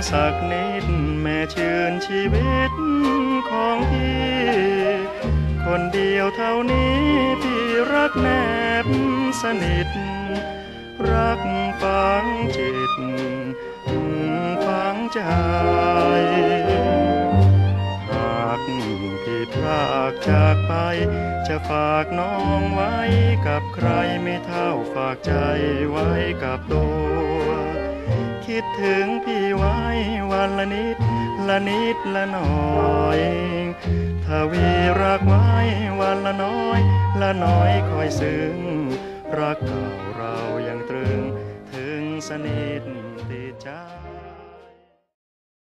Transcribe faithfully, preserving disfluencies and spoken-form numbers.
สักนิดแม่ชื่นชีวิตของพี่คนเดียวเท่านี้พี่รักแนบสนิทรักฝังจิตฝังใจหากพี่พรากจากไปจะฝากน้องไว้กับใครไม่เท่าฝากใจไว้กับตัวคิดถึงพี่ไว้วันละนิดละนิดละหน่อยถ้าวีรักไว้วันละน้อยละน้อยคอยซึ้งรักเก่าเรายังตรึงถึงสนิทติดใจ